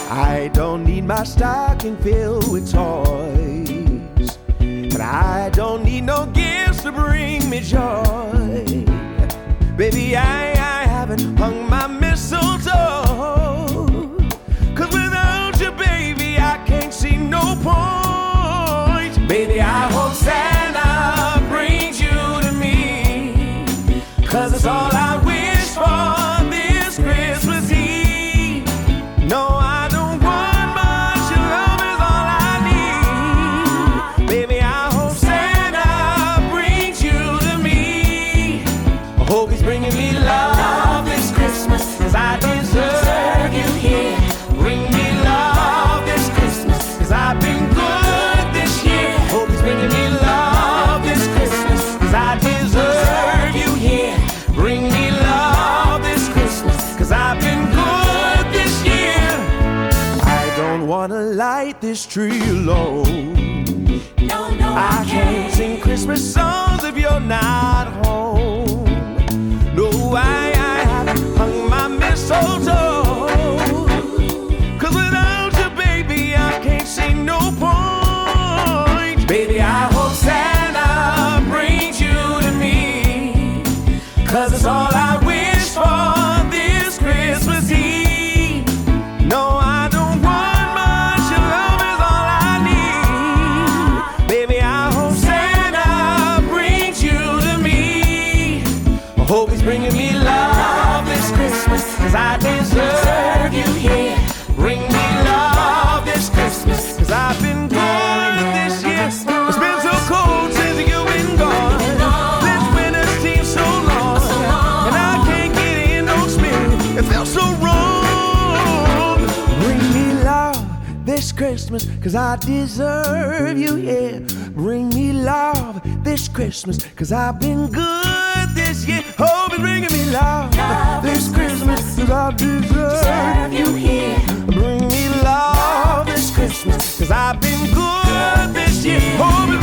I don't need my stocking filled with toys, but I don't need no gifts to bring me joy. Baby, I haven't hung my mistletoe, 'cause without you, baby, I can't see no point. Baby, I hope Santa brings you to me, 'cause it's all I wish for this Christmas Eve. No, I don't want much, your love is all I need. Baby, I hope Santa brings you to me. I hope he's bringing me love this Christmas, 'cause I deserve you here. Bring me love this Christmas, 'cause I've been good this year. Hope he's bringing me love this Christmas, 'cause I deserve you here. Bring me love this Christmas, 'cause I've been good this year. I don't wanna light this tree alone. No, I can't sing Christmas songs if you're not home. No, I haven't hung my mistletoe, 'cause without you, baby, I can't see no point. Baby, I hope Santa brings you to me, 'cause it's all I wish for this Christmas Eve. No, I don't want much, your love is all I need. Baby, I hope Santa brings you to me. I hope he's bringing me love this Christmas, 'cause I deserve you here. Bring me love this Christmas, 'cause I've been good this year. It's been so cold since you've been gone. This winter seems so long, and I can't get in no spirit. It feels so wrong. Bring me love this Christmas, 'cause I deserve you here. Bring me love this Christmas, 'cause I've been good this year. Hope it's bringing me love this Christmas, 'cause I deserve you here. Bring me love this Christmas, 'cause I've been good this year. Hope